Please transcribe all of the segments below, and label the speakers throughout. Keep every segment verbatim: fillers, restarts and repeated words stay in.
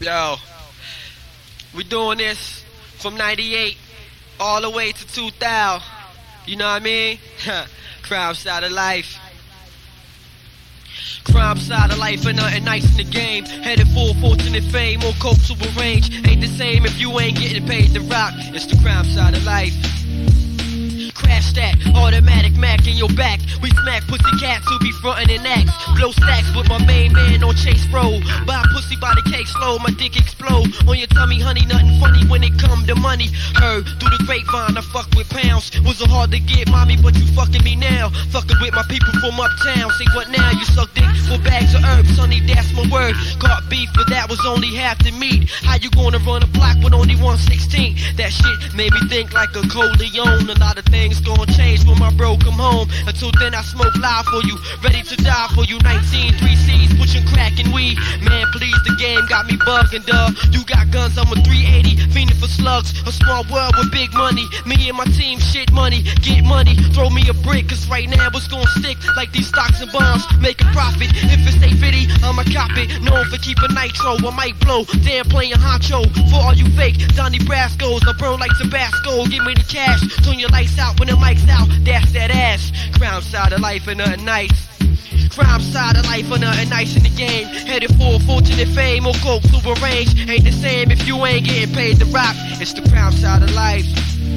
Speaker 1: Yo, we doing this from ninety-eight all the way to two thousand. You know what I mean? Crime side of life. Crime side of life ain't nothing nice in the game. Headed for fortune and fame, more coke to arrange. Ain't the same if you ain't getting paid to rock. It's the crime side of life. Crash that, automatic Mac in your back. We smack pussy cats who be frontin' and acts. Blow stacks with my main man on Chase Road. Buy pussy by the cake slow, my dick explode. On your tummy, honey, nothing funny when it come to money. Heard through the grapevine, I fuck with pounds. Wasn't hard to get, mommy, but you fucking me now. Fucking with my people from uptown. Say what now? You suck dick for bags of herbs, honey, that's my word. Caught beef, but that was only half the meat. How you gonna run a block with only one sixteen? That shit made me think like a Corleone. A lot of things gonna change when my bro come home. Until then I smoke loud for you, ready to die for you. Nineteen, three C's, pushing crack and weed. Man, please, the game got me bugging, duh. You got guns, I'm a three eighty, fiending for slugs. A small world with big money. Me and my team, shit money, get money. Throw me a brick, cause right now it's gonna stick like these stocks and bonds. Make a profit, if it's stay fitty, I'ma cop it. Known for keeping nitro, I might blow. Damn, playing honcho. For all you fake Donnie Brascos, I burn like Tabasco. Give me the cash, turn your lights out when the mic's out. That's that ass. Crime side of life ain't nothing nice. Crime side of life ain't nothing nice in the game. Headed for fortune and fame or coke to arrange. Ain't the same if you ain't getting paid to rock. It's the crime side of life.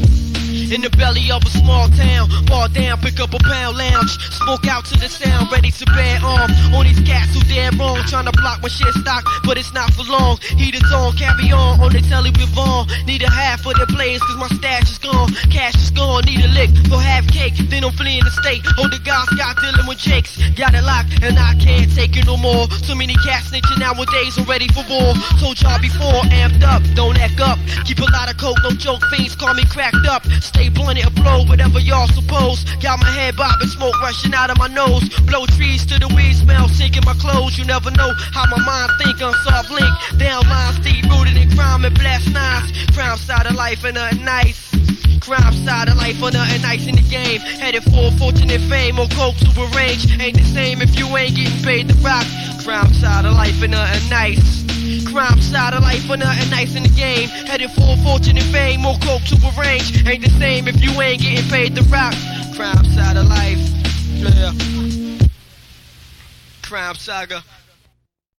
Speaker 1: In the belly of a small town, bar down, pick up a pound lounge. Smoke out to the sound, ready to bear arms. On these cats who dead wrong, trying to block my shit stock, but it's not for long. Heaters on, carry on, on the telly with Vaughn. Need a half for the blaze, cause my stash is gone. Cash is gone, need a lick for half cake. Then I'm fleeing the state, hold the guys got dealing with jakes. Got it locked, and I can't take it no more. Too many cats snitching nowadays, I'm ready for war. Told y'all before, amped up, don't act up. Keep a lot of coke, no joke, fiends call me cracked up. Stay blunted or blow, whatever y'all suppose. Got my head bobbing, smoke rushing out of my nose. Blow trees to the weed smell, sinking my clothes. You never know how my mind think. Unsolved link, down lines, deep rooted in crime and blast nines. Crime side of life ain't nothing nice. Crime side of life ain't nothing nice in the game. Headed for fortune and fame or coke to arrange. Ain't the same if you ain't getting paid to rock. Crime side of life ain't nothing nice. Crime side of life ain't nothing nice in the game. Headed for fortune and fame or coke to arrange. Ain't the same if you ain't getting paid to rock. Crime side of life. Yeah. Crime saga.